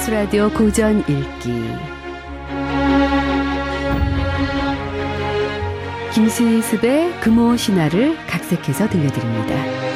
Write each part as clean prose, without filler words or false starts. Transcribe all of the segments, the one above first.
KBS 라디오 고전 읽기 김수습의 금호 신화를 각색해서 들려드립니다.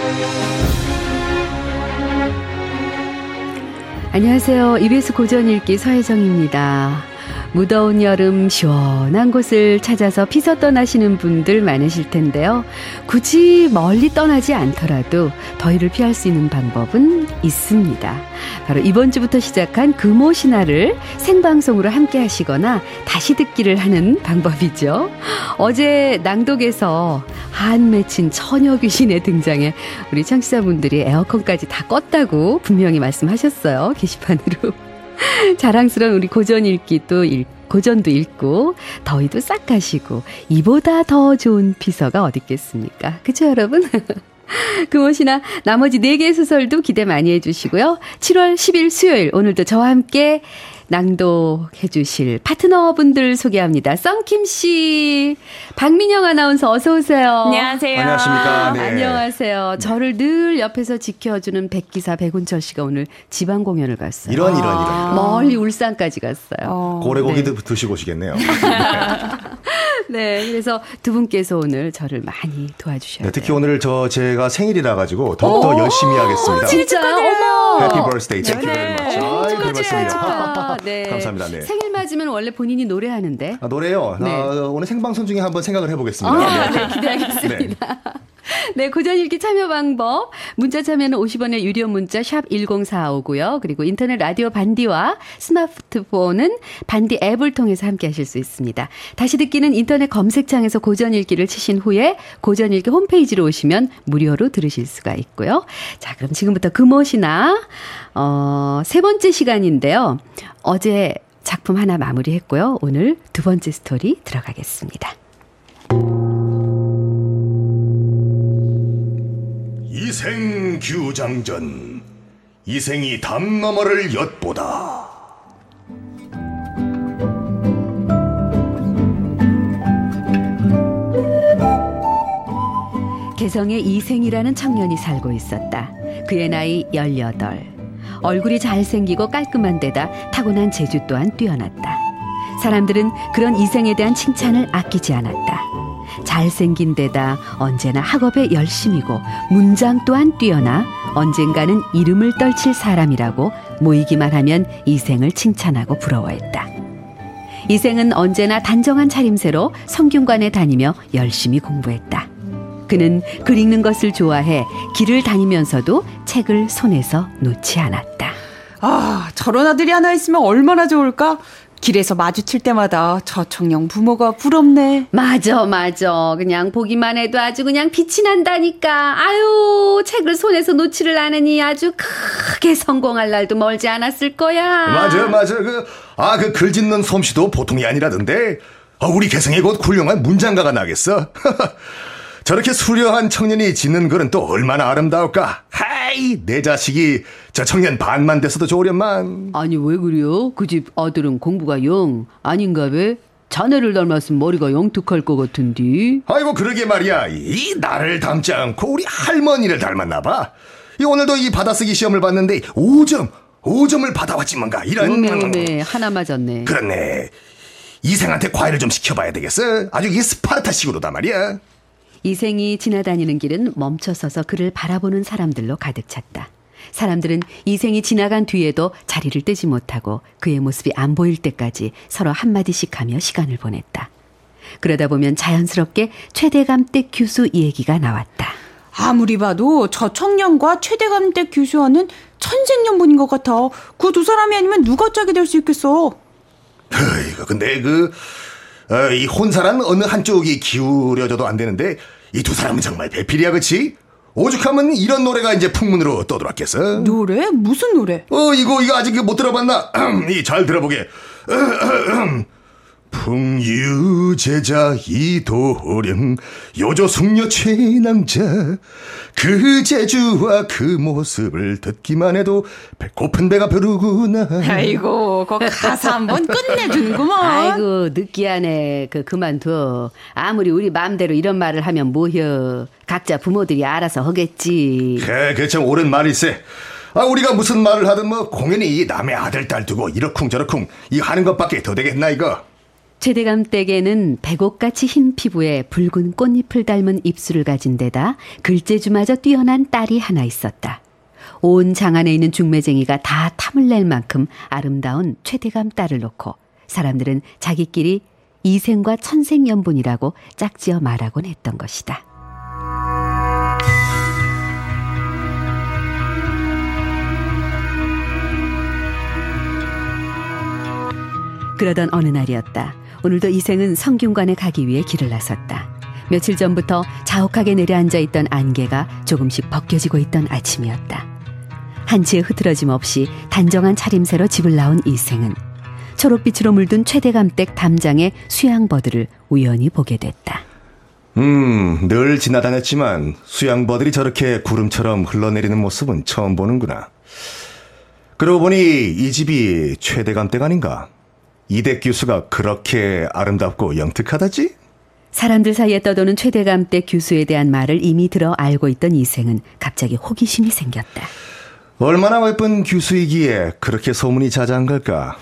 안녕하세요. EBS 고전 읽기 서혜정입니다. 무더운 여름 시원한 곳을 찾아서 피서 떠나시는 분들 많으실 텐데요. 굳이 멀리 떠나지 않더라도 더위를 피할 수 있는 방법은 있습니다. 바로 이번 주부터 시작한 금호 신화를 생방송으로 함께 하시거나 다시 듣기를 하는 방법이죠. 어제 낭독에서 한 맺힌 처녀 귀신의 등장에 우리 청취자분들이 에어컨까지 다 껐다고 분명히 말씀하셨어요. 게시판으로. 자랑스러운 우리 고전 읽기도 고전도 읽고 더위도 싹 가시고 이보다 더 좋은 피서가 어디 있겠습니까? 그쵸 여러분? 금호시나 나머지 4개의 소설도 기대 많이 해주시고요. 7월 10일 수요일 오늘도 저와 함께 낭독해 주실 파트너분들 소개합니다. 썬킴 씨, 박민영 아나운서 어서 오세요. 안녕하세요. 안녕하십니까. 네. 안녕하세요. 저를 늘 옆에서 지켜주는 백기사 백운철 씨가 오늘 지방 공연을 갔어요. 이런. 멀리 울산까지 갔어요. 고래고기 네. 드시고 오시겠네요. 네, 그래서 두 분께서 오늘 저를 많이 도와주셔야 돼요. 특히 오늘 제가 생일이라 가지고 더욱더 열심히 하겠습니다. 진짜요? 어머. 해피 버스데이. 땡큐 베리 머치. 축하드립니다. 네. 감사합니다. 네. 생일 맞으면 원래 본인이 노래하는데. 노래요? 네. 오늘 생방송 중에 한번 생각을 해보겠습니다. 네, 기대하겠습니다. 네, 고전 읽기 참여 방법. 문자 참여는 50원의 유료 문자 샵 1045고요. 그리고 인터넷 라디오 반디와 스마트폰은 반디 앱을 통해서 함께 하실 수 있습니다. 다시 듣기는 인터넷 검색창에서 고전 읽기를 치신 후에 고전 읽기 홈페이지로 오시면 무료로 들으실 수가 있고요. 자, 그럼 지금부터 금호시나 세 번째 시간인데요. 어제 작품 하나 마무리했고요. 오늘 두 번째 스토리 들어가겠습니다. 이생 규장전, 이생이 담 너머를 엿보다. 개성에 이생이라는 청년이 살고 있었다. 그의 나이 18. 얼굴이 잘생기고 깔끔한 데다 타고난 재주 또한 뛰어났다. 사람들은 그런 이생에 대한 칭찬을 아끼지 않았다. 잘생긴 데다 언제나 학업에 열심이고 문장 또한 뛰어나 언젠가는 이름을 떨칠 사람이라고 모이기만 하면 이생을 칭찬하고 부러워했다. 이생은 언제나 단정한 차림새로 성균관에 다니며 열심히 공부했다. 그는 글 읽는 것을 좋아해 길을 다니면서도 책을 손에서 놓지 않았다. 아, 저런 아들이 하나 있으면 얼마나 좋을까? 길에서 마주칠 때마다 저 청년 부모가 부럽네. 맞아. 그냥 보기만 해도 아주 그냥 빛이 난다니까. 아유, 책을 손에서 놓지를 않으니 아주 크게 성공할 날도 멀지 않았을 거야. 맞아. 그 글 짓는 솜씨도 보통이 아니라던데. 우리 개성에 곧 훌륭한 문장가가 나겠어. 저렇게 수려한 청년이 짓는 글은 또 얼마나 아름다울까. 하이, 내 자식이 저 청년 반만 됐어도 좋으련만. 아니 왜 그래요? 그 집 아들은 공부가 영 아닌가 왜? 자네를 닮았으면 머리가 영특할 것 같은데. 아이고 그러게 말이야. 이 나를 닮지 않고 우리 할머니를 닮았나 봐. 오늘도 이 받아쓰기 시험을 봤는데 5점을 받아왔지 뭔가. 이런. 어메 하나 맞았네. 그렇네. 이생한테 과외를 좀 시켜봐야 되겠어. 아주 이 스파르타식으로다 말이야. 이생이 지나다니는 길은 멈춰서서 그를 바라보는 사람들로 가득 찼다. 사람들은 이생이 지나간 뒤에도 자리를 뜨지 못하고 그의 모습이 안 보일 때까지 서로 한마디씩 하며 시간을 보냈다. 그러다 보면 자연스럽게 최대감댁 교수 얘기가 나왔다. 아무리 봐도 저 청년과 최대감댁 교수와는 천생연분인 것 같아. 그 두 사람이 아니면 누가 짝이 될 수 있겠어. 근데 이 혼사란 어느 한쪽이 기울여져도 안 되는데 이 두 사람은 정말 배필이야, 그치? 오죽하면 이런 노래가 이제 풍문으로 떠돌았겠어. 노래? 무슨 노래? 이거 아직 못 들어봤나? 잘 들어보게. 풍유제자 이도령 요조숙녀 최낭자 그 재주와 그 모습을 듣기만 해도 배고픈 배가 부르구나. 아이고, 그 가사 한번 끝내주는구먼. 아이고 느끼하네. 그만둬. 아무리 우리 마음대로 이런 말을 하면 뭐여. 각자 부모들이 알아서 하겠지. 그게 참 옳은 말일세. 우리가 무슨 말을 하든 뭐 공연히 남의 아들 딸 두고 이러쿵저러쿵 이 하는 것밖에 더 되겠나 이거. 최대감 댁에는 백옥같이 흰 피부에 붉은 꽃잎을 닮은 입술을 가진 데다 글재주마저 뛰어난 딸이 하나 있었다. 온 장안에 있는 중매쟁이가 다 탐을 낼 만큼 아름다운 최대감 딸을 놓고 사람들은 자기끼리 이생과 천생연분이라고 짝지어 말하곤 했던 것이다. 그러던 어느 날이었다. 오늘도 이생은 성균관에 가기 위해 길을 나섰다. 며칠 전부터 자욱하게 내려앉아 있던 안개가 조금씩 벗겨지고 있던 아침이었다. 한치의 흐트러짐 없이 단정한 차림새로 집을 나온 이생은 초록빛으로 물든 최대감댁 담장의 수양버들을 우연히 보게 됐다. 늘 지나다녔지만 수양버들이 저렇게 구름처럼 흘러내리는 모습은 처음 보는구나. 그러고 보니 이 집이 최대감댁 아닌가? 이댁 교수가 그렇게 아름답고 영특하다지? 사람들 사이에 떠도는 최대감댁 교수에 대한 말을 이미 들어 알고 있던 이생은 갑자기 호기심이 생겼다. 얼마나 예쁜 교수이기에 그렇게 소문이 자자한 걸까?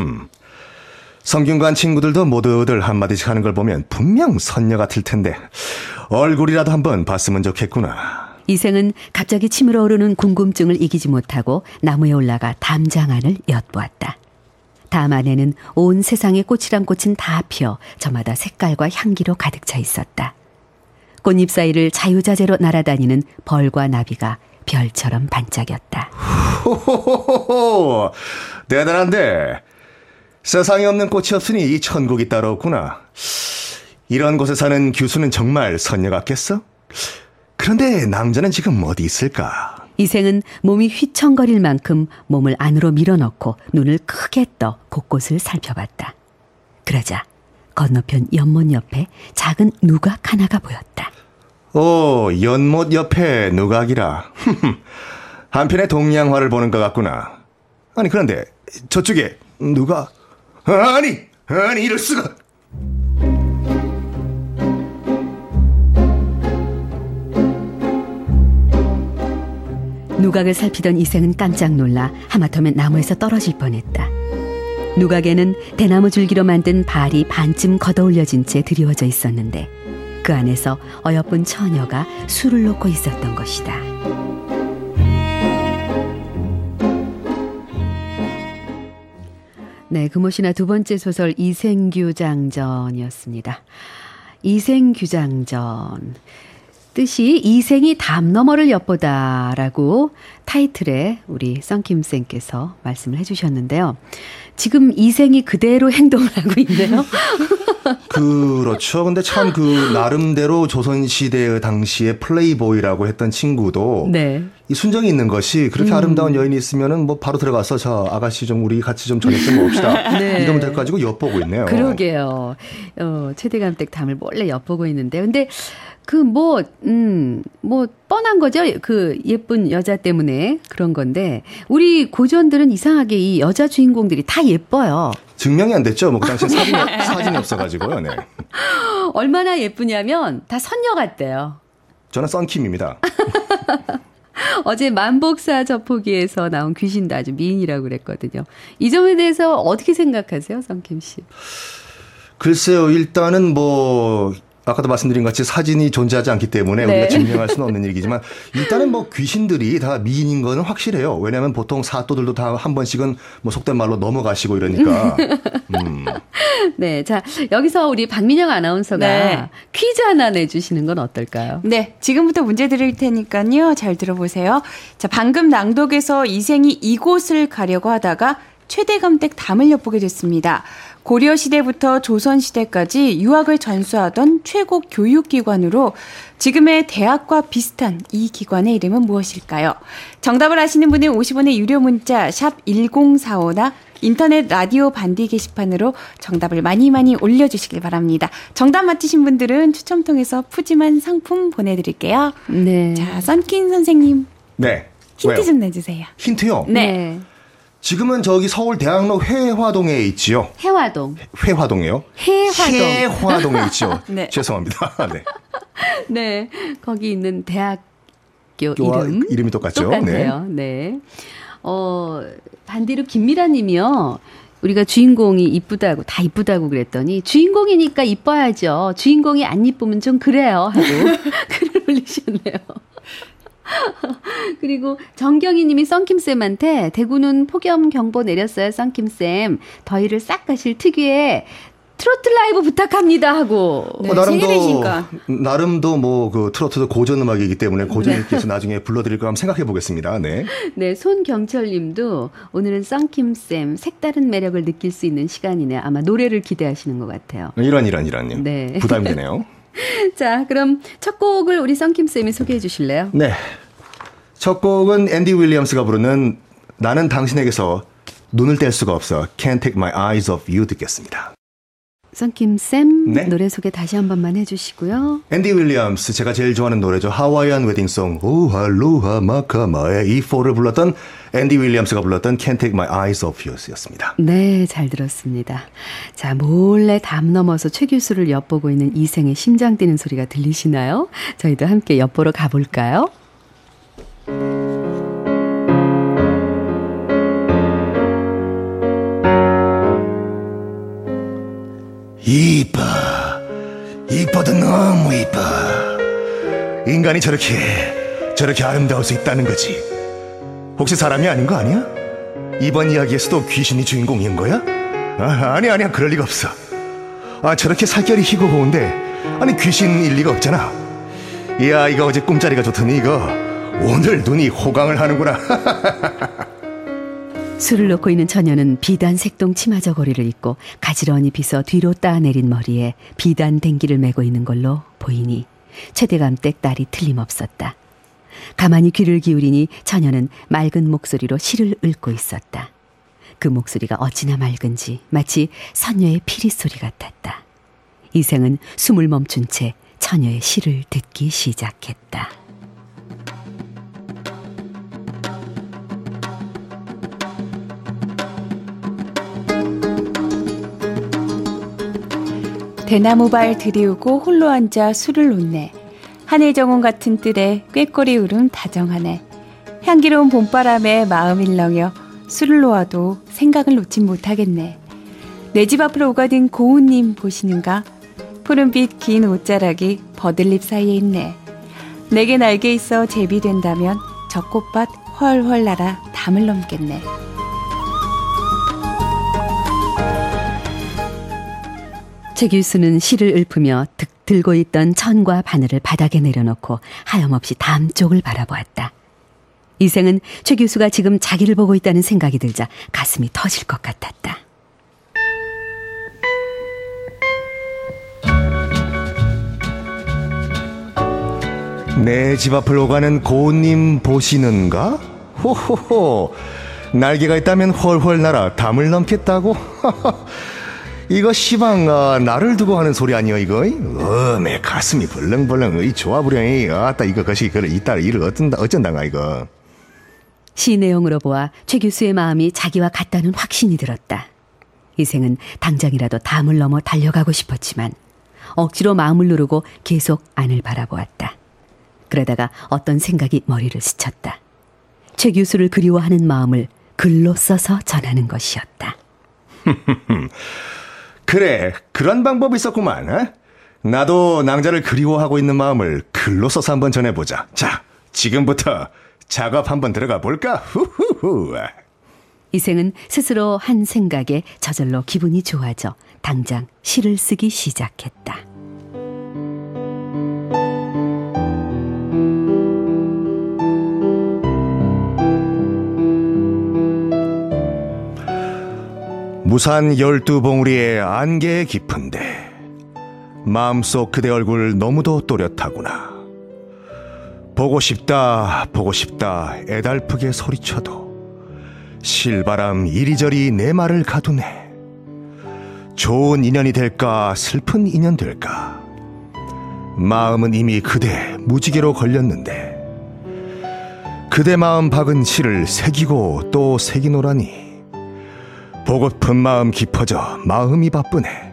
성균관 친구들도 모두들 한마디씩 하는 걸 보면 분명 선녀 같을 텐데 얼굴이라도 한번 봤으면 좋겠구나. 이생은 갑자기 치밀어 오르는 궁금증을 이기지 못하고 나무에 올라가 담장 안을 엿보았다. 담 안에는 온 세상의 꽃이란 꽃은 다 피어 저마다 색깔과 향기로 가득 차 있었다. 꽃잎 사이를 자유자재로 날아다니는 벌과 나비가 별처럼 반짝였다. 호호호호호, 대단한데 세상에 없는 꽃이 없으니 이 천국이 따로 없구나. 이런 곳에 사는 교수는 정말 선녀 같겠어? 그런데 남자는 지금 어디 있을까? 이생은 몸이 휘청거릴 만큼 몸을 안으로 밀어넣고 눈을 크게 떠 곳곳을 살펴봤다. 그러자 건너편 연못 옆에 작은 누각 하나가 보였다. 연못 옆에 누각이라. 한편의 동양화를 보는 것 같구나. 아니 그런데 저쪽에 누가... 아니 이럴 수가... 누각을 살피던 이생은 깜짝 놀라 하마터면 나무에서 떨어질 뻔했다. 누각에는 대나무 줄기로 만든 발이 반쯤 걷어올려진 채 드리워져 있었는데 그 안에서 어여쁜 처녀가 술을 놓고 있었던 것이다. 네, 금오시나 두 번째 소설 이생규장전이었습니다. 이생규장전. 뜻이 이생이 담 너머를 엿보다라고 타이틀에 우리 썬킴쌤께서 말씀을 해주셨는데요. 지금 이생이 그대로 행동을 하고 있네요. 그렇죠. 근데 참 그 나름대로 조선시대 당시에 플레이보이라고 했던 친구도 네. 이 순정이 있는 것이 그렇게 아름다운 여인이 있으면은 뭐 바로 들어가서 저 아가씨 좀 우리 같이 좀 저녁 좀 먹읍시다. 네. 이러면 될 거 가지고 엿보고 있네요. 그러게요. 최대감댁 담을 몰래 엿보고 있는데 근데 뻔한 거죠. 그 예쁜 여자 때문에 그런 건데, 우리 고전들은 이상하게 이 여자 주인공들이 다 예뻐요. 증명이 안 됐죠. 뭐, 그 당시에 사진이 없어가지고요. 네. 얼마나 예쁘냐면, 다 선녀 같대요. 저는 썬킴입니다. 어제 만복사 저포기에서 나온 귀신도 아주 미인이라고 그랬거든요. 이 점에 대해서 어떻게 생각하세요, 썬킴 씨? 글쎄요, 일단은 뭐, 아까도 말씀드린 것 같이 사진이 존재하지 않기 때문에 네. 우리가 증명할 수는 없는 얘기지만 일단은 뭐 귀신들이 다 미인인 거는 확실해요. 왜냐하면 보통 사또들도 다 한 번씩은 뭐 속된 말로 넘어가시고 이러니까. 네, 자 여기서 우리 박민영 아나운서가 네. 퀴즈 하나 내주시는 건 어떨까요? 네, 지금부터 문제 드릴 테니까요. 잘 들어보세요. 자, 방금 낭독에서 이생이 이곳을 가려고 하다가 최대감댁 담을 엿보게 됐습니다. 고려시대부터 조선시대까지 유학을 전수하던 최고 교육기관으로 지금의 대학과 비슷한 이 기관의 이름은 무엇일까요? 정답을 아시는 분은 50원의 유료 문자 샵 1045나 인터넷 라디오 반디 게시판으로 정답을 많이 올려주시길 바랍니다. 정답 맞히신 분들은 추첨 통해서 푸짐한 상품 보내드릴게요. 네. 자, 썬킨 선생님. 네. 힌트 왜요? 좀 내주세요. 힌트요? 네. 지금은 저기 서울 대학로 회화동에 있지요. 해화동. 회화동이요? 해화동. 해화동에 있지요. 네. 죄송합니다. 네. 네, 거기 있는 대학 학교 이름이 똑같죠. 똑같아요. 네. 반대로 김미라 님이요. 우리가 주인공이 이쁘다고, 다 이쁘다고 그랬더니 주인공이니까 이뻐야죠. 주인공이 안 이쁘면 좀 그래요. 하고 글을 올리셨네요. 그리고 정경희 님이 썬킴쌤한테 대구는 폭염 경보 내렸어요. 썬킴쌤. 더위를 싹 가실 특유의 트로트 라이브 부탁합니다 하고. 네, 생일이시니까. 나름도 뭐 그 트로트도 고전 음악이기 때문에 고전님께서 나중에 불러드릴까 한번 생각해 보겠습니다. 네. 네, 손경철 님도 오늘은 썬킴쌤 색다른 매력을 느낄 수 있는 시간이네요. 아마 노래를 기대하시는 것 같아요. 이런. 네. 부담이 되네요. 자, 그럼 첫 곡을 우리 썬킴쌤이 소개해 주실래요? 네. 첫 곡은 앤디 윌리엄스가 부르는 나는 당신에게서 눈을 뗄 수가 없어 Can't Take My Eyes Off You 듣겠습니다. 썬킴쌤 네. 노래 소개 다시 한 번만 해주시고요. 앤디 윌리엄스 제가 제일 좋아하는 노래죠. 하와이안 웨딩송 오할로하 마카마의 이 4를 불렀던 앤디 윌리엄스가 불렀던 Can't Take My Eyes Off You였습니다. 네, 잘 들었습니다. 자, 몰래 담 넘어서 최 교수를 엿보고 있는 이생의 심장 뛰는 소리가 들리시나요? 저희도 함께 엿보러 가볼까요? 이뻐도 너무 이뻐. 인간이 저렇게 아름다울 수 있다는 거지. 혹시 사람이 아닌 거 아니야? 이번 이야기에서도 귀신이 주인공인 거야? 아니야 그럴 리가 없어. 저렇게 살결이 희고 고운데 아니 귀신일 리가 없잖아. 이야 이거 어제 꿈자리가 좋더니 이거 오늘 눈이 호강을 하는구나. 술을 놓고 있는 처녀는 비단 색동 치마 저고리를 입고 가지런히 빗어 뒤로 따내린 머리에 비단 댕기를 메고 있는 걸로 보이니 최대감댁 딸이 틀림없었다. 가만히 귀를 기울이니 처녀는 맑은 목소리로 시를 읊고 있었다. 그 목소리가 어찌나 맑은지 마치 선녀의 피리 소리 같았다. 이생은 숨을 멈춘 채 처녀의 시를 듣기 시작했다. 대나무발 들이우고 홀로 앉아 술을 놓네. 하늘정원 같은 뜰에 꾀꼬리 울음 다정하네. 향기로운 봄바람에 마음 일렁여 술을 놓아도 생각을 놓진 못하겠네. 내 집 앞으로 오가든 고운님 보시는가? 푸른빛 긴 옷자락이 버들잎 사이에 있네. 내게 날개 있어 제비된다면 저 꽃밭 훨훨 날아 담을 넘겠네. 최 교수는 시를 읊으며 들고 있던 천과 바늘을 바닥에 내려놓고 하염없이 담 쪽을 바라보았다. 이생은 최 교수가 지금 자기를 보고 있다는 생각이 들자 가슴이 터질 것 같았다. 내 집 앞을 오가는 고운님 보시는가? 호호호, 날개가 있다면 훨훨 날아 담을 넘겠다고? 이거 시방 나를 두고 하는 소리 아니여 이거? 내 가슴이 벌렁벌렁 좋아부려니. 아따 이거 것이 이따 일을 어쩐다가 이거. 시 내용으로 보아 최 교수의 마음이 자기와 같다는 확신이 들었다. 이생은 당장이라도 담을 넘어 달려가고 싶었지만 억지로 마음을 누르고 계속 안을 바라보았다. 그러다가 어떤 생각이 머리를 스쳤다. 최 교수를 그리워하는 마음을 글로 써서 전하는 것이었다. 그래, 그런 방법이 있었구만. 어? 나도 낭자를 그리워하고 있는 마음을 글로 써서 한번 전해보자. 자, 지금부터 작업 한번 들어가 볼까? 후후후. 이생은 스스로 한 생각에 저절로 기분이 좋아져 당장 시를 쓰기 시작했다. 무산 12봉우리의 안개 깊은데 마음속 그대 얼굴 너무도 또렷하구나. 보고 싶다 애달프게 소리쳐도 실바람 이리저리 내 말을 가두네. 좋은 인연이 될까 슬픈 인연 될까, 마음은 이미 그대 무지개로 걸렸는데 그대 마음 박은 시를 새기고 또 새기노라니. 보고픈 마음 깊어져 마음이 바쁘네.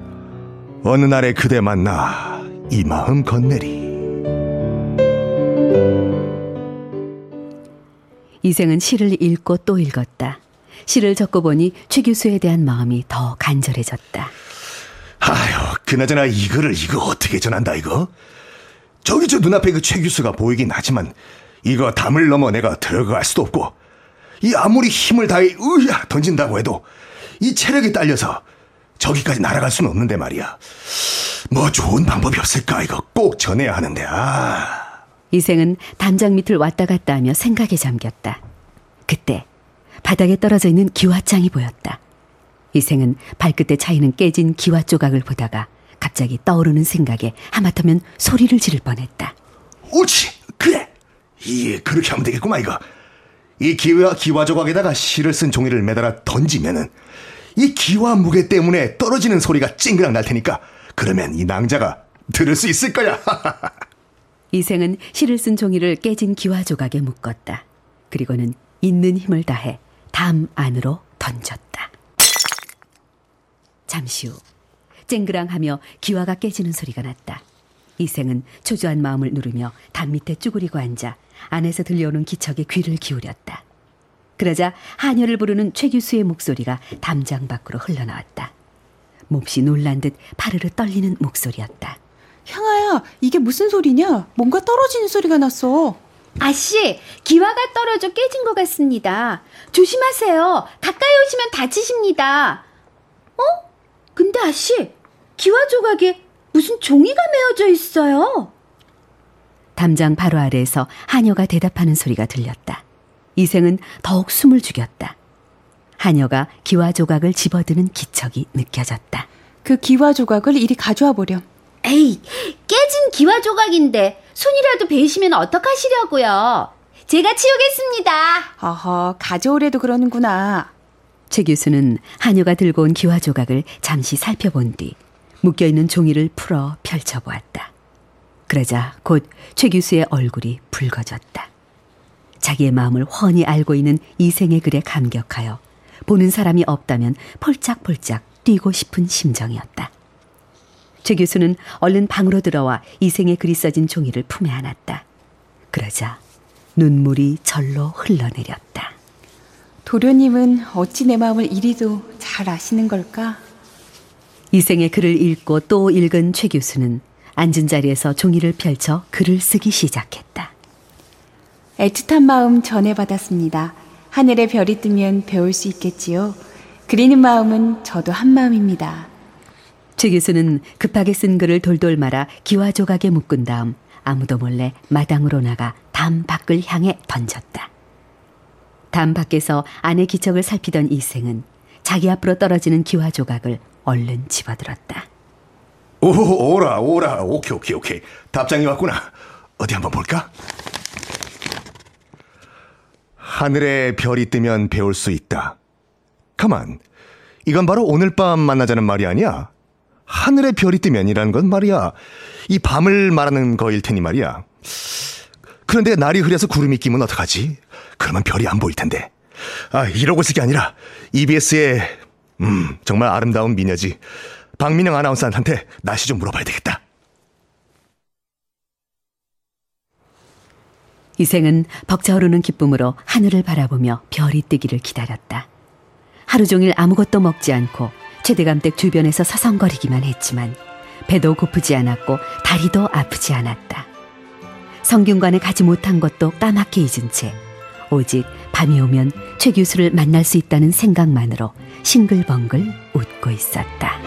어느 날에 그대 만나 이 마음 건네리. 이생은 시를 읽고 또 읽었다. 시를 적고 보니 최 교수에 대한 마음이 더 간절해졌다. 아휴, 그나저나 이거 어떻게 전한다 이거? 저기 저 눈앞에 그 최 교수가 보이긴 하지만 이거 담을 넘어 내가 들어갈 수도 없고, 이 아무리 힘을 다해 으야 던진다고 해도 이 체력이 딸려서 저기까지 날아갈 수는 없는데 말이야. 뭐 좋은 방법이 없을까? 이거 꼭 전해야 하는데. 이생은 담장 밑을 왔다 갔다 하며 생각에 잠겼다. 그때 바닥에 떨어져 있는 기와장이 보였다. 이생은 발끝에 차이는 깨진 기와 조각을 보다가 갑자기 떠오르는 생각에 하마터면 소리를 지를 뻔했다. 옳지, 그래. 그렇게 하면 되겠구만 이거. 이 기와 조각에다가 실을 쓴 종이를 매달아 던지면은 이 기와 무게 때문에 떨어지는 소리가 찡그랑 날 테니까 그러면 이 낭자가 들을 수 있을 거야. 이생은 실을 쓴 종이를 깨진 기와 조각에 묶었다. 그리고는 있는 힘을 다해 담 안으로 던졌다. 잠시 후 쨍그랑하며 기와가 깨지는 소리가 났다. 이생은 초조한 마음을 누르며 담 밑에 쭈그리고 앉아 안에서 들려오는 기척에 귀를 기울였다. 그러자 하녀를 부르는 최 교수의 목소리가 담장 밖으로 흘러나왔다. 몹시 놀란 듯 파르르 떨리는 목소리였다. 향아야, 이게 무슨 소리냐? 뭔가 떨어지는 소리가 났어. 아씨, 기와가 떨어져 깨진 것 같습니다. 조심하세요. 가까이 오시면 다치십니다. 근데 아씨, 기와 조각에 무슨 종이가 메어져 있어요. 담장 바로 아래에서 하녀가 대답하는 소리가 들렸다. 이생은 더욱 숨을 죽였다. 하녀가 기와 조각을 집어드는 기척이 느껴졌다. 그 기와 조각을 이리 가져와 보렴. 에이, 깨진 기와 조각인데 손이라도 베이시면 어떡하시려고요. 제가 치우겠습니다. 어허, 가져오래도 그러는구나. 최 교수는 하녀가 들고 온 기와 조각을 잠시 살펴본 뒤 묶여있는 종이를 풀어 펼쳐보았다. 그러자 곧 최 교수의 얼굴이 붉어졌다. 자기의 마음을 훤히 알고 있는 이생의 글에 감격하여 보는 사람이 없다면 폴짝폴짝 뛰고 싶은 심정이었다. 최 교수는 얼른 방으로 들어와 이생의 글이 써진 종이를 품에 안았다. 그러자 눈물이 절로 흘러내렸다. 도련님은 어찌 내 마음을 이리도 잘 아시는 걸까? 이생의 글을 읽고 또 읽은 최 교수는 앉은 자리에서 종이를 펼쳐 글을 쓰기 시작했다. 애틋한 마음 전해받았습니다. 하늘에 별이 뜨면 배울 수 있겠지요. 그리는 마음은 저도 한 마음입니다. 최 교수는 급하게 쓴 글을 돌돌 말아 기와 조각에 묶은 다음 아무도 몰래 마당으로 나가 담 밖을 향해 던졌다. 담 밖에서 안의 기척을 살피던 이생은 자기 앞으로 떨어지는 기와 조각을 얼른 집어들었다. 오라. 오케이. 답장이 왔구나. 어디 한번 볼까? 하늘에 별이 뜨면 배울 수 있다. 가만, 이건 바로 오늘 밤 만나자는 말이 아니야. 하늘에 별이 뜨면이라는 건 말이야, 이 밤을 말하는 거일 테니 말이야. 그런데 날이 흐려서 구름이 끼면 어떡하지? 그러면 별이 안 보일 텐데. 이러고 있을 게 아니라 EBS의 정말 아름다운 미녀지 박민영 아나운서한테 날씨 좀 물어봐야 되겠다. 이생은 벅차오르는 기쁨으로 하늘을 바라보며 별이 뜨기를 기다렸다. 하루 종일 아무것도 먹지 않고 최대감댁 주변에서 서성거리기만 했지만 배도 고프지 않았고 다리도 아프지 않았다. 성균관에 가지 못한 것도 까맣게 잊은 채 오직 밤이 오면 최 교수를 만날 수 있다는 생각만으로 싱글벙글 웃고 있었다.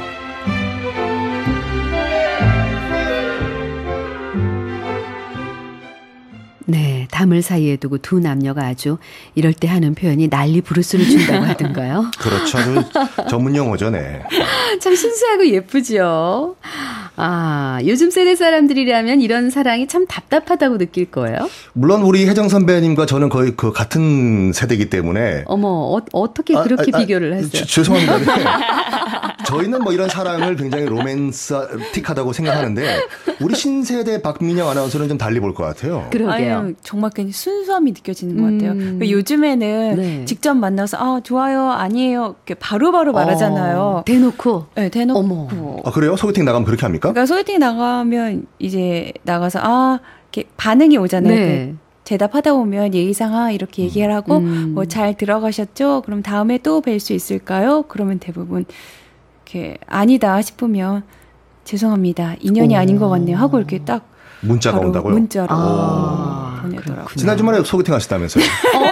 네, 담을 사이에 두고 두 남녀가 아주 이럴 때 하는 표현이 난리 부르스를 준다고 하던가요? 그렇죠. 아주 전문 용어죠, 네. 참 순수하고 예쁘죠. 요즘 세대 사람들이라면 이런 사랑이 참 답답하다고 느낄 거예요. 물론 우리 혜정 선배님과 저는 거의 그 같은 세대이기 때문에. 어머, 어떻게 그렇게 비교를 하세요? 죄송합니다. 네. 저희는 뭐 이런 사랑을 굉장히 로맨틱하다고 생각하는데 우리 신세대 박민영 아나운서는 좀 달리 볼 것 같아요. 그러게요. 아유, 정말 그냥 순수함이 느껴지는 것 같아요. 요즘에는 네. 직접 만나서 좋아요, 아니에요 이렇게 바로바로 말하잖아요. 대놓고? 네, 대놓고. 어머. 그래요? 소개팅 나가면 그렇게 합니까? 그러니까 소개팅 나가면 이제 나가서 이렇게 반응이 오잖아요. 네. 대답하다 보면 예의상 이렇게 얘기를 하고 뭐 잘 들어가셨죠? 그럼 다음에 또 뵐 수 있을까요? 그러면 대부분 이렇게 아니다 싶으면 죄송합니다. 인연이 아닌 것 같네요. 하고 이렇게 딱 문자가 온다고요? 문자로 보내더라고요. 지난 주말에 소개팅 하셨다면서요?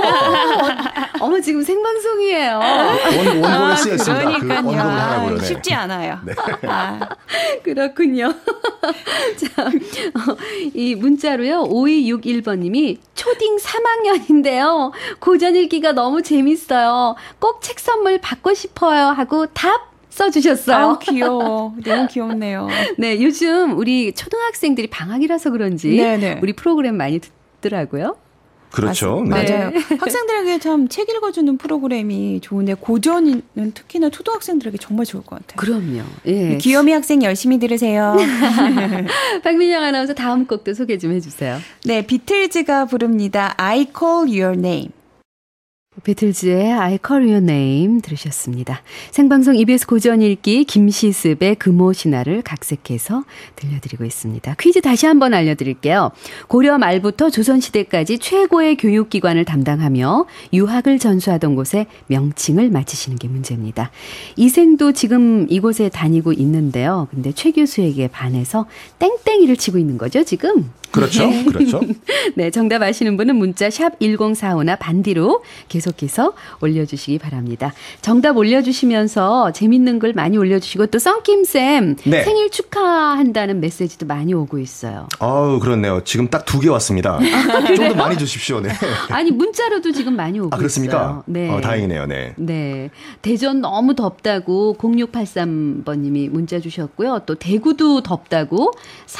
어머, 지금 생방송이에요. 원고를 쓰였습니다. 그 그러니까요. 언급을 하라고요. 네. 쉽지 않아요. 네. 그렇군요. 자, 이 문자로요. 5261번님이 초딩 3학년인데요. 고전 읽기가 너무 재밌어요. 꼭 책 선물 받고 싶어요 하고 답 써주셨어요. 아우, 귀여워. 너무 귀엽네요. 네, 요즘 우리 초등학생들이 방학이라서 그런지 네네. 우리 프로그램 많이 듣더라고요. 그렇죠. 네. 맞아요. 학생들에게 참 책 읽어주는 프로그램이 좋은데 고전은 특히나 초등학생들에게 정말 좋을 것 같아요. 그럼요. 예. 귀요미 학생 열심히 들으세요. 박민영 아나운서 다음 곡도 소개 좀 해주세요. 네, 비틀즈가 부릅니다. I Call Your Name. 비틀즈의 I Call Your Name 들으셨습니다. 생방송 EBS 고전 읽기 김시습의 금오 신화를 각색해서 들려드리고 있습니다. 퀴즈 다시 한번 알려드릴게요. 고려 말부터 조선시대까지 최고의 교육기관을 담당하며 유학을 전수하던 곳의 명칭을 맞히시는 게 문제입니다. 이생도 지금 이곳에 다니고 있는데요. 근데 최 교수에게 반해서 땡땡이를 치고 있는 거죠, 지금? 그렇죠. 그렇죠. 네, 정답 아시는 분은 문자 샵 1045나 반디로 계속해서 올려주시기 바랍니다. 정답 올려주시면서 재밌는 글 많이 올려주시고 또 썬킴쌤 네. 생일 축하한다는 메시지도 많이 오고 있어요. 아우, 그렇네요. 지금 딱 2개 왔습니다. 좀 더 많이 주십시오. 네. 아니, 문자로도 지금 많이 오고 그렇습니까? 있어요. 네. 다행이네요. 네. 네. 대전 너무 덥다고 0683번님이 문자 주셨고요. 또 대구도 덥다고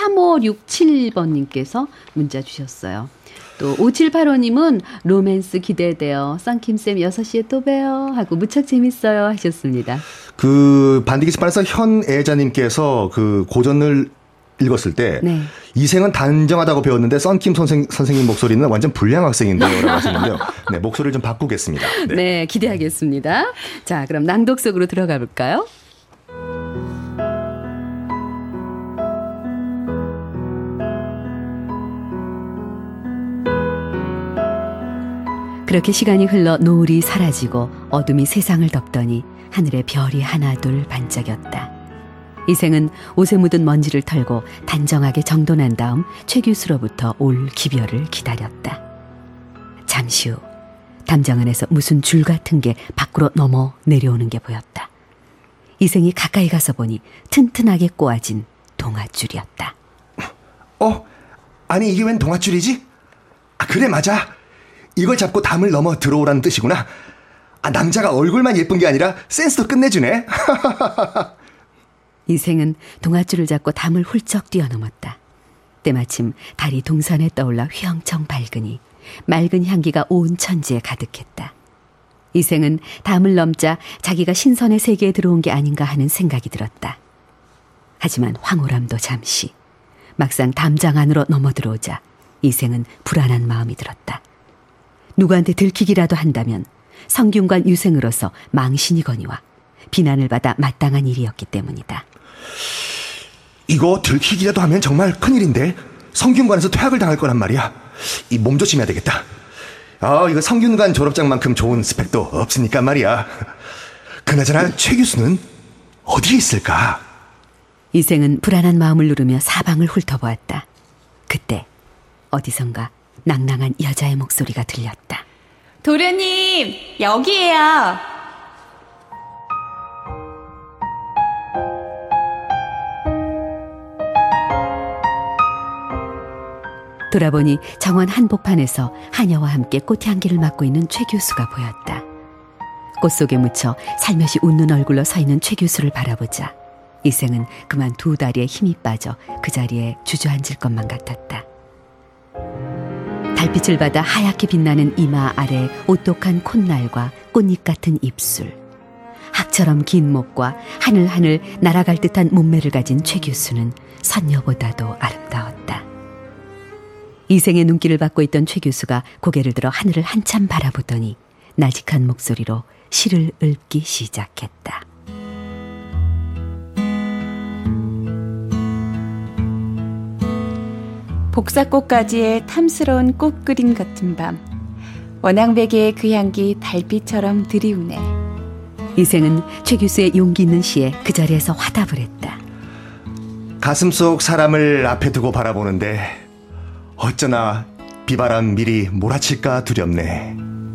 3567번님께서 문자 주셨어요. 또 5785님은 로맨스 기대돼요. 썬킴쌤 6시에 또 봬요 하고 무척 재밌어요 하셨습니다. 그 반디 게시판에서 현애자님께서 그 고전을 읽었을 때 네. 이생은 단정하다고 배웠는데 썬킴 선생님 목소리는 완전 불량 학생인데요 라고 하시는데요. 네, 목소리를 좀 바꾸겠습니다. 네. 네, 기대하겠습니다. 자, 그럼 낭독 속으로 들어가 볼까요? 그렇게 시간이 흘러 노을이 사라지고 어둠이 세상을 덮더니 하늘에 별이 하나둘 반짝였다. 이생은 옷에 묻은 먼지를 털고 단정하게 정돈한 다음 최 교수로부터 올 기별을 기다렸다. 잠시 후 담장 안에서 무슨 줄 같은 게 밖으로 넘어 내려오는 게 보였다. 이생이 가까이 가서 보니 튼튼하게 꼬아진 동아줄이었다. 아니 이게 웬 동아줄이지? 아, 그래 맞아. 이걸 잡고 담을 넘어 들어오라는 뜻이구나. 아, 남자가 얼굴만 예쁜 게 아니라 센스도 끝내주네. 이생은 동아줄을 잡고 담을 훌쩍 뛰어넘었다. 때마침 달이 동산에 떠올라 휘영청 밝으니 맑은 향기가 온 천지에 가득했다. 이생은 담을 넘자 자기가 신선의 세계에 들어온 게 아닌가 하는 생각이 들었다. 하지만 황홀함도 잠시. 막상 담장 안으로 넘어 들어오자 이생은 불안한 마음이 들었다. 누구한테 들키기라도 한다면 성균관 유생으로서 망신이거니와 비난을 받아 마땅한 일이었기 때문이다. 이거 들키기라도 하면 정말 큰일인데 성균관에서 퇴학을 당할 거란 말이야. 이 몸 조심해야 되겠다. 이거 성균관 졸업장만큼 좋은 스펙도 없으니까 말이야. 그나저나 최 교수는 어디에 있을까? 이생은 불안한 마음을 누르며 사방을 훑어보았다. 그때 어디선가 낭낭한 여자의 목소리가 들렸다. 도련님, 여기에요. 돌아보니 정원 한복판에서 하녀와 함께 꽃향기를 맡고 있는 최 교수가 보였다. 꽃 속에 묻혀 살며시 웃는 얼굴로 서 있는 최 교수를 바라보자 이생은 그만 두 다리에 힘이 빠져 그 자리에 주저앉을 것만 같았다. 달빛을 받아 하얗게 빛나는 이마 아래 오똑한 콧날과 꽃잎 같은 입술, 학처럼 긴 목과 하늘하늘 날아갈 듯한 몸매를 가진 최 교수는 선녀보다도 아름다웠다. 이생의 눈길을 받고 있던 최 교수가 고개를 들어 하늘을 한참 바라보더니 나직한 목소리로 시를 읊기 시작했다. 복사꽃까지의 탐스러운 꽃그림 같은 밤. 원앙베개의 그 향기 달빛처럼 드리우네. 이생은 최 교수의 용기 있는 시에 그 자리에서 화답을 했다. 가슴 속 사람을 앞에 두고 바라보는데 어쩌나 비바람 미리 몰아칠까 두렵네.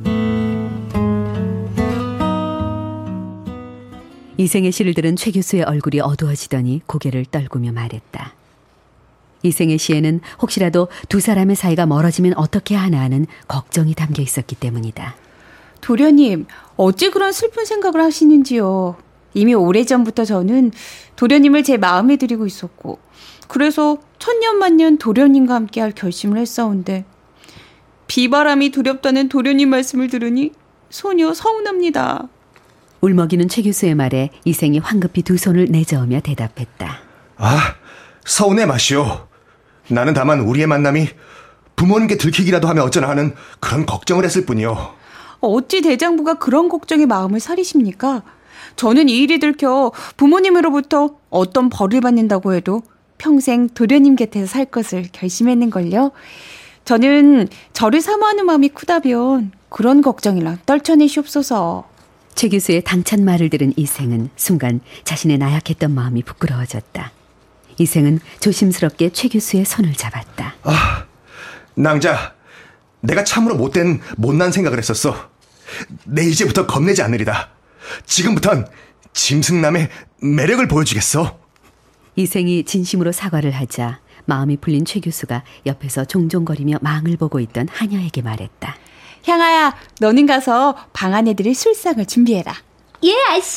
이생의 시를 들은 최 교수의 얼굴이 어두워지더니 고개를 떨구며 말했다. 이생의 시에는 혹시라도 두 사람의 사이가 멀어지면 어떻게 하나 하는 걱정이 담겨 있었기 때문이다. 도련님, 어찌 그런 슬픈 생각을 하시는지요. 이미 오래전부터 저는 도련님을 제 마음에 들이고 있었고, 그래서 천년만년 도련님과 함께할 결심을 했사온데 비바람이 두렵다는 도련님 말씀을 들으니 소녀 서운합니다. 울먹이는 최 교수의 말에 이생이 황급히 두 손을 내저으며 대답했다. 아, 서운해 마시오. 나는 다만 우리의 만남이 부모님께 들키기라도 하면 어쩌나 하는 그런 걱정을 했을 뿐이요. 어찌 대장부가 그런 걱정에 마음을 사리십니까? 저는 이 일이 들켜 부모님으로부터 어떤 벌을 받는다고 해도 평생 도련님 곁에서 살 것을 결심했는걸요. 저는 저를 사모하는 마음이 크다면 그런 걱정이라 떨쳐내시옵소서. 최 교수의 당찬 말을 들은 이생은 순간 자신의 나약했던 마음이 부끄러워졌다. 이생은 조심스럽게 최 교수의 손을 잡았다. 아, 낭자, 내가 참으로 못난 생각을 했었어. 내 이제부터 겁내지 않으리다. 지금부턴 짐승남의 매력을 보여주겠어. 이생이 진심으로 사과를 하자 마음이 풀린 최 교수가 옆에서 종종거리며 망을 보고 있던 하녀에게 말했다. 향아야, 너는 가서 방 안애들의 술상을 준비해라. 예, 아씨.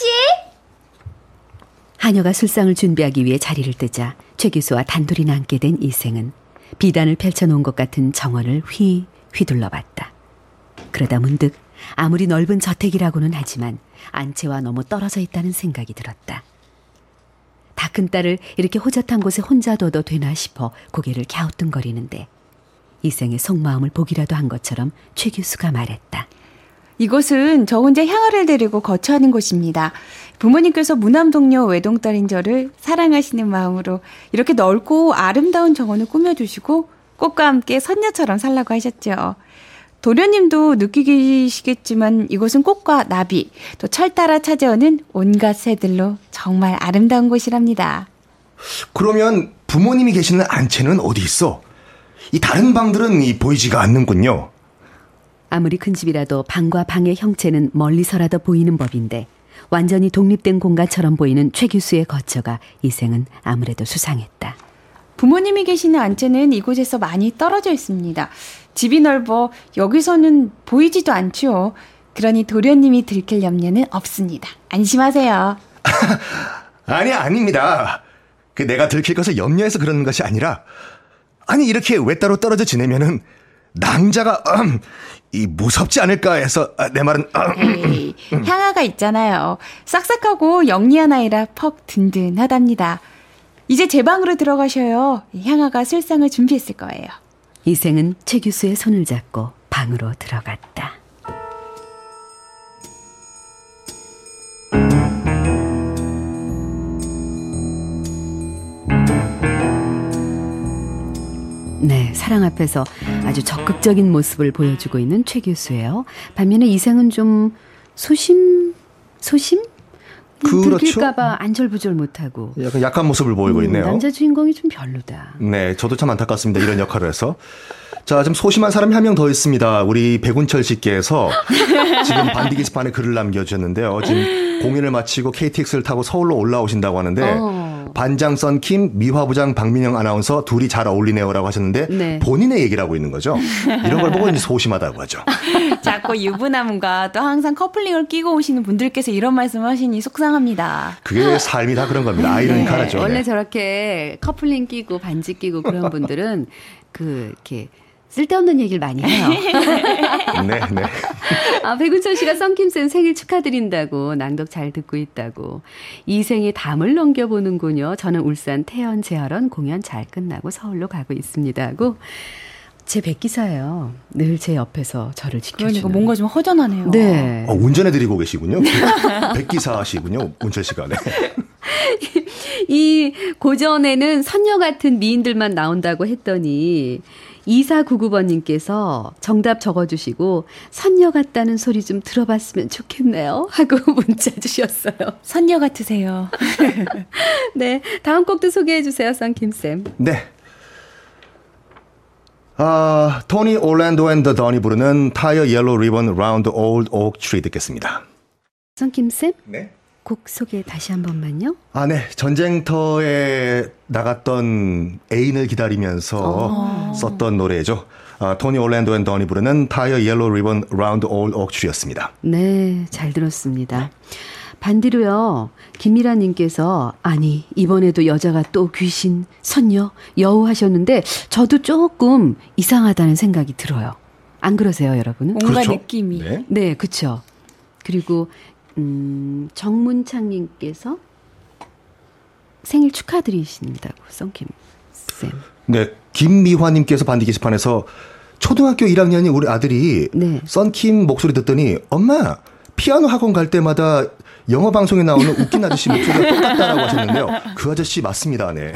하녀가 술상을 준비하기 위해 자리를 뜨자 최 교수와 단둘이 남게 된 이생은 비단을 펼쳐놓은 것 같은 정원을 휘둘러봤다. 그러다 문득 아무리 넓은 저택이라고는 하지만 안채와 너무 떨어져 있다는 생각이 들었다. 다 큰 딸을 이렇게 호젓한 곳에 혼자 둬도 되나 싶어 고개를 갸우뚱거리는데 이생의 속마음을 보기라도 한 것처럼 최 교수가 말했다. 이곳은 저 혼자 향아를 데리고 거처하는 곳입니다. 부모님께서 무남동녀 외동딸인 저를 사랑하시는 마음으로 이렇게 넓고 아름다운 정원을 꾸며주시고 꽃과 함께 선녀처럼 살라고 하셨죠. 도련님도 느끼시겠지만 이곳은 꽃과 나비, 또 철 따라 찾아오는 온갖 새들로 정말 아름다운 곳이랍니다. 그러면 부모님이 계시는 안채는 어디 있어? 이 다른 방들은 보이지가 않는군요. 아무리 큰 집이라도 방과 방의 형체는 멀리서라도 보이는 법인데 완전히 독립된 공간처럼 보이는 최 교수의 거처가 이생은 아무래도 수상했다. 부모님이 계시는 안채는 이곳에서 많이 떨어져 있습니다. 집이 넓어 여기서는 보이지도 않죠. 그러니 도련님이 들킬 염려는 없습니다. 안심하세요. 아닙니다. 내가 들킬 것을 염려해서 그러는 것이 아니라 이렇게 외따로 떨어져 지내면은 낭자가 무섭지 않을까 해서 내 말은 에이, 향아가 있잖아요. 싹싹하고 영리한 아이라 퍽 든든하답니다. 이제 제 방으로 들어가셔요. 향아가 술상을 준비했을 거예요. 이생은 최 교수의 손을 잡고 방으로 들어갔다. 네, 사랑 앞에서 아주 적극적인 모습을 보여주고 있는 최 교수예요. 반면에 이생은 좀 소심? 그렇죠. 들킬까봐 안절부절 못하고 약간 약한 모습을 보이고 있네요. 남자 주인공이 좀 별로다. 네, 저도 참 안타깝습니다. 이런 역할을 해서. 자, 좀 소심한 사람이 한 명 더 있습니다. 우리 백운철 씨께서 지금 반디 게시판에 글을 남겨주셨는데요. 지금 공연을 마치고 KTX를 타고 서울로 올라오신다고 하는데 반장 썬킴, 미화부장 박민영 아나운서 둘이 잘 어울리네요라고 하셨는데 네. 본인의 얘기를 하고 있는 거죠. 이런 걸 보고 이제 소심하다고 하죠. 자꾸 유부남과 또 항상 커플링을 끼고 오시는 분들께서 이런 말씀을 하시니 속상합니다. 그게 삶이 다 그런 겁니다. 아이러니컬하죠. 원래 저렇게 커플링 끼고 반지 끼고 그런 분들은 이렇게 쓸데없는 얘기를 많이 해요. 네. 백운철 씨가 썬킴쌤 생일 축하드린다고 낭독 잘 듣고 있다고. 이생의 담을 넘겨보는군요. 저는 울산 태연 재활원 공연 잘 끝나고 서울로 가고 있습니다 하고 제 백기사예요. 늘 제 옆에서 저를 지켜주는. 그러니까 뭔가 좀 허전하네요. 네. 운전해드리고 계시군요. 백기사시군요. 운철 씨가. 네. 이 고전에는 선녀 같은 미인들만 나온다고 했더니 2499번님께서 정답 적어주시고 선녀 같다는 소리 좀 들어봤으면 좋겠네요 하고 문자 주셨어요. 선녀 같으세요. 네, 다음 곡도 소개해 주세요, 썬킴쌤. 네. 토니 올랜도 앤 더 던이 부르는 Tie a Yellow Ribbon Round the Old Oak Tree 듣겠습니다. 썬킴쌤? 네. 곡 소개 다시 한 번만요. 네. 전쟁터에 나갔던 애인을 기다리면서 썼던 노래죠. 토니 올랜도 앤 던이 부르는 Tie a Yellow Ribbon Round the Old Oak Tree였습니다. 네, 잘 들었습니다. 반대로요, 김미라님께서 아니 이번에도 여자가 또 귀신, 선녀, 여우 하셨는데 저도 조금 이상하다는 생각이 들어요. 안 그러세요, 여러분은? 뭔가 그렇죠? 느낌이. 네. 그렇죠. 그리고 정문창님께서 생일 축하드리신다고 썬킴 쌤. 네, 김미화님께서 반디 게시판에서 초등학교 1학년인 우리 아들이 네. 썬킴 목소리 듣더니 엄마 피아노 학원 갈 때마다 영어 방송에 나오는 웃긴 아저씨 목소리가 똑같다라고 하셨는데요. 그 아저씨 맞습니다. 네.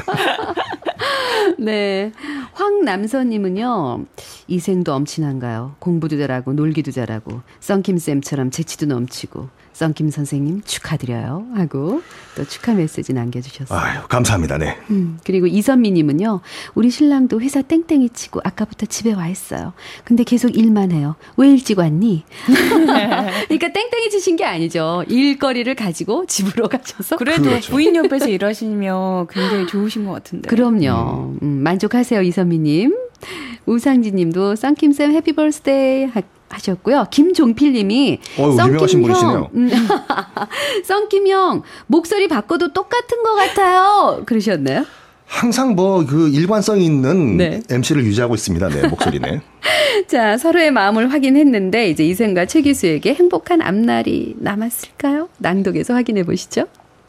네. 황남선님은요, 이생도 엄친한가요? 공부도 잘하고 놀기도 잘하고 썬킴쌤처럼 재치도 넘치고 썬킴 선생님 축하드려요 하고 또 축하 메시지 남겨주셨어요. 아유, 감사합니다. 네. 그리고 이선미님은요, 우리 신랑도 회사 땡땡이 치고 아까부터 집에 와 있어요. 근데 계속 일만 해요. 왜 일찍 왔니? 그러니까 땡땡이 치신 게 아니죠. 일거리를 가지고 집으로 가셔서. 그래도 그렇죠. 부인 옆에서 일하시면 굉장히 좋으신 것 같은데. 그럼요. 만족하세요, 이선미님. 우상진님도 썬킴쌤 해피 벌스데이 하셨고요. 김종필님이 유명하신 분이시네요. 썬킴 형 목소리 바꿔도 똑같은 것 같아요. 그러셨나요? 항상 그 일관성 있는 네. MC를 유지하고 있습니다. 네, 목소리네. 자, 서로의 마음을 확인했는데 이제 이생과 최 교수에게 행복한 앞날이 남았을까요? 낭독에서 확인해 보시죠.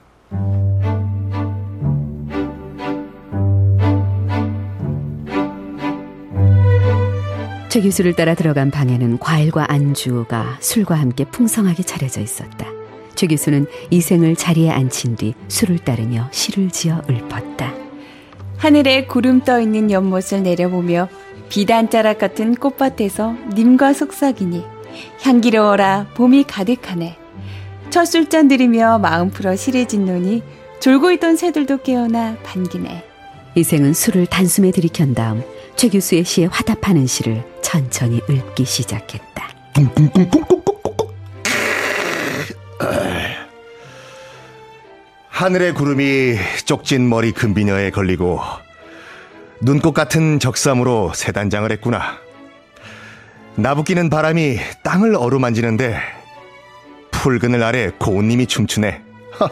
최 교수를 따라 들어간 방에는 과일과 안주가 술과 함께 풍성하게 차려져 있었다. 최 교수는 이생을 자리에 앉힌 뒤 술을 따르며 시를 지어 읊었다. 하늘에 구름 떠 있는 연못을 내려보며 비단자락 같은 꽃밭에서 님과 속삭이니 향기로워라 봄이 가득하네. 첫 술잔 들이며 마음 풀어 시를 짓노니 졸고 있던 새들도 깨어나 반기네. 이생은 술을 단숨에 들이켠 다음 최 교수의 시에 화답하는 시를 천천히 읊기 시작했다. 하늘의 구름이 쪽진 머리 금비녀에 걸리고 눈꽃 같은 적삼으로 새단장을 했구나. 나부끼는 바람이 땅을 어루만지는데 붉은을 아래 고운님이 춤추네.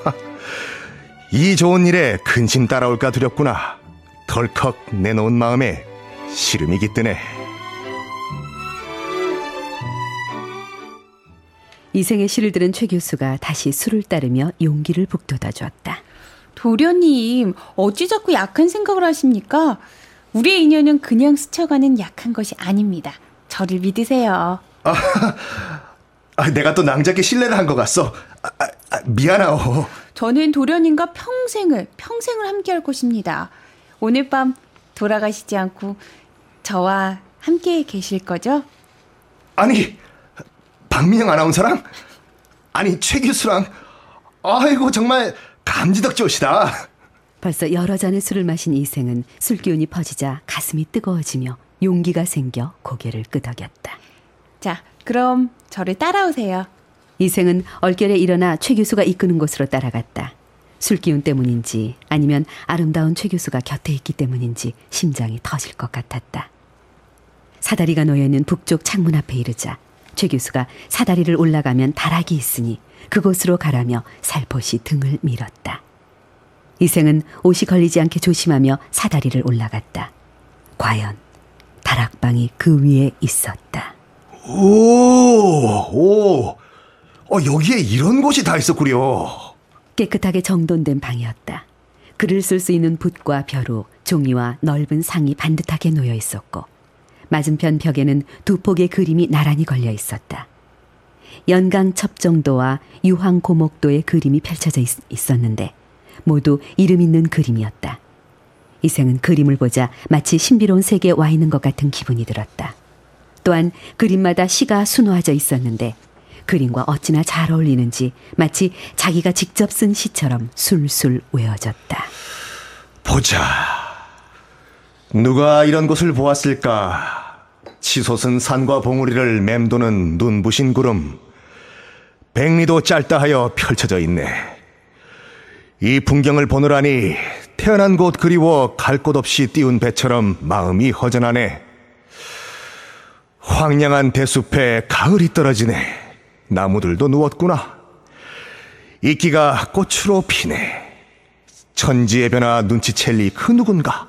이 좋은 일에 근심 따라올까 두렵구나. 덜컥 내놓은 마음에 시름이 깃드네. 이생의 시를 들은 최 교수가 다시 술을 따르며 용기를 북돋아 주었다. 도련님, 어찌 자꾸 약한 생각을 하십니까? 우리의 인연은 그냥 스쳐가는 약한 것이 아닙니다. 저를 믿으세요. 내가 또 낭자께 신뢰를 한 것 같소. 미안하오. 저는 도련님과 평생을 함께 할 것입니다. 오늘 밤 돌아가시지 않고 저와 함께 계실 거죠? 아니, 박민영 아나운서랑? 아니, 최 교수랑? 아이고, 정말 감지덕지오시다. 벌써 여러 잔의 술을 마신 이생은 술기운이 퍼지자 가슴이 뜨거워지며 용기가 생겨 고개를 끄덕였다. 자, 그럼 저를 따라오세요. 이생은 얼결에 일어나 최 교수가 이끄는 곳으로 따라갔다. 술기운 때문인지 아니면 아름다운 최 교수가 곁에 있기 때문인지 심장이 터질 것 같았다. 사다리가 놓여있는 북쪽 창문 앞에 이르자 최 교수가 사다리를 올라가면 다락이 있으니 그곳으로 가라며 살포시 등을 밀었다. 이생은 옷이 걸리지 않게 조심하며 사다리를 올라갔다. 과연 다락방이 그 위에 있었다. 여기에 이런 곳이 다 있었구려. 깨끗하게 정돈된 방이었다. 글을 쓸 수 있는 붓과 벼루, 종이와 넓은 상이 반듯하게 놓여 있었고 맞은편 벽에는 두 폭의 그림이 나란히 걸려 있었다. 연강 첩정도와 유황 고목도의 그림이 펼쳐져 있었는데 모두 이름 있는 그림이었다. 이생은 그림을 보자 마치 신비로운 세계에 와 있는 것 같은 기분이 들었다. 또한 그림마다 시가 수놓아져 있었는데 그림과 어찌나 잘 어울리는지 마치 자기가 직접 쓴 시처럼 술술 외워졌다. 보자. 누가 이런 곳을 보았을까? 치솟은 산과 봉우리를 맴도는 눈부신 구름. 백리도 짧다 하여 펼쳐져 있네. 이 풍경을 보느라니 태어난 곳 그리워 갈 곳 없이 띄운 배처럼 마음이 허전하네. 황량한 대숲에 가을이 떨어지네. 나무들도 누웠구나. 이끼가 꽃으로 피네. 천지의 변화 눈치챌 리 그 누군가.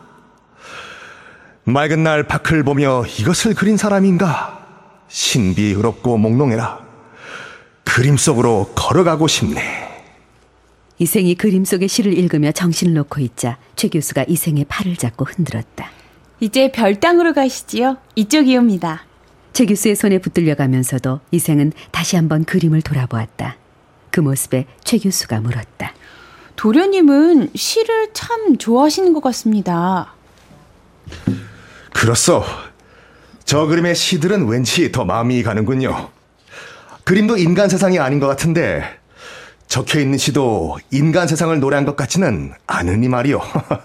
맑은 날 밖을 보며 이것을 그린 사람인가. 신비롭고 몽롱해라. 그림 속으로 걸어가고 싶네. 이생이 그림 속의 시를 읽으며 정신을 놓고 있자 최 교수가 이생의 팔을 잡고 흔들었다. 이제 별당으로 가시지요. 이쪽이옵니다. 최 교수의 손에 붙들려 가면서도 이생은 다시 한번 그림을 돌아보았다. 그 모습에 최 교수가 물었다. 도련님은 시를 참 좋아하시는 것 같습니다. 그렇소. 저 그림의 시들은 왠지 더 마음이 가는군요. 그림도 인간 세상이 아닌 것 같은데 적혀있는 시도 인간 세상을 노래한 것 같지는 않으니 말이오.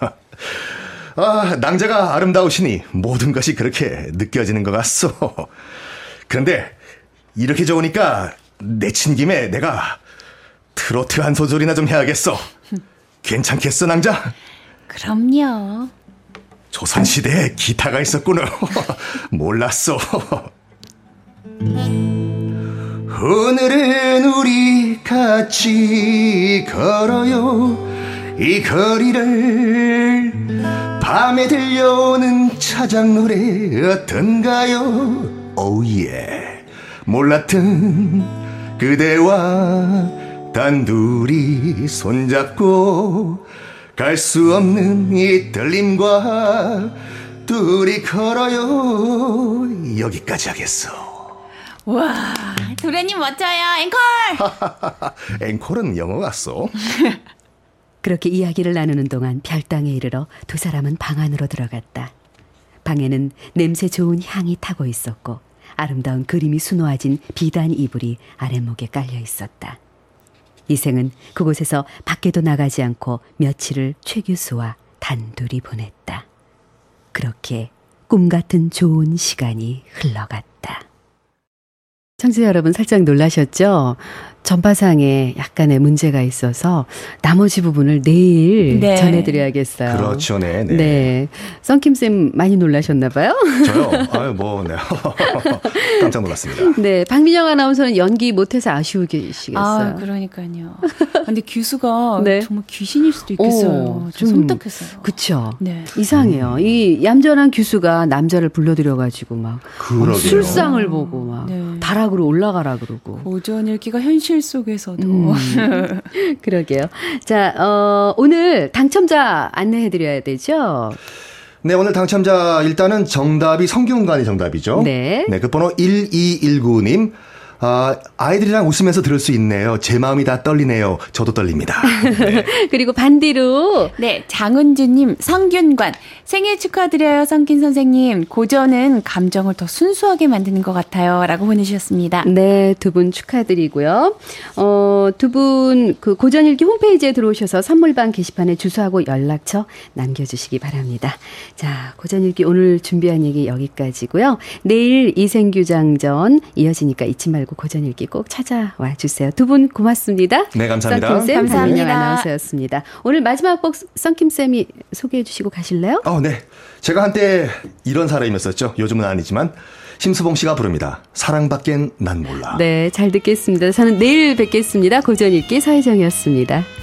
아, 낭자가 아름다우시니 모든 것이 그렇게 느껴지는 것 같소. 그런데 이렇게 좋으니까 내친 김에 내가 트로트 한 소절이나 좀 해야겠어. 괜찮겠어, 낭자? 그럼요. 조선시대에 기타가 있었구나. 몰랐어. 오늘은 우리 같이 걸어요. 이 거리를 밤에 들려오는 차장 노래 어떤가요? 오예. 몰랐던 그대와 단둘이 손잡고 갈 수 없는 이 떨림과 둘이 걸어요. 여기까지 하겠어. 와, 도련님 멋져요. 앵콜! 앵콜은 영어 같소. 그렇게 이야기를 나누는 동안 별당에 이르러 두 사람은 방 안으로 들어갔다. 방에는 냄새 좋은 향이 타고 있었고 아름다운 그림이 수놓아진 비단 이불이 아랫목에 깔려 있었다. 이생은 그곳에서 밖에도 나가지 않고 며칠을 최 교수와 단둘이 보냈다. 그렇게 꿈 같은 좋은 시간이 흘러갔다. 청취자 여러분 살짝 놀라셨죠? 전파상에 약간의 문제가 있어서 나머지 부분을 내일 네. 전해드려야겠어요. 그렇죠, 네. 네. 썬킴쌤 많이 놀라셨나 봐요? 저요? 아유, 뭐, 네. 깜짝 놀랐습니다. 네. 박민영 아나운서는 연기 못해서 아쉬워 계시겠어요. 아, 그러니까요. 근데 규수가 네. 정말 귀신일 수도 있겠어요. 좀 섬뜩했어요. 그쵸. 네. 이상해요. 이 얌전한 규수가 남자를 불러들여가지고 막 그러게요. 술상을 보고 막 네. 다락으로 올라가라 그러고. 고전 읽기가 현실 속에서도. 그러게요. 자, 오늘 당첨자 안내해드려야 되죠? 네, 오늘 당첨자 일단은 정답이 성균관이 정답이죠. 네. 네, 그 번호 1219님. 아, 아이들이랑 웃으면서 들을 수 있네요. 제 마음이 다 떨리네요. 저도 떨립니다. 네. 그리고 반디로 네, 장은주님, 성균관. 생일 축하드려요, 성균 선생님. 고전은 감정을 더 순수하게 만드는 것 같아요. 라고 보내주셨습니다. 네, 두 분 축하드리고요. 두 분 그 고전일기 홈페이지에 들어오셔서 선물방 게시판에 주소하고 연락처 남겨주시기 바랍니다. 자, 고전일기 오늘 준비한 얘기 여기까지고요. 내일 이생규 장전 이어지니까 잊지 말고 고전일기 꼭 찾아와 주세요. 두 분 고맙습니다. 네, 감사합니다. 썬킴쌤, 감사합니다. 박민영 아나운서였습니다. 오늘 마지막 곡 썬킴쌤이 소개해 주시고 가실래요? 네. 제가 한때 이런 사람이었었죠. 요즘은 아니지만 심수봉 씨가 부릅니다. 사랑밖엔 난 몰라. 네, 잘 듣겠습니다. 저는 내일 뵙겠습니다. 고전일기 서혜정이었습니다.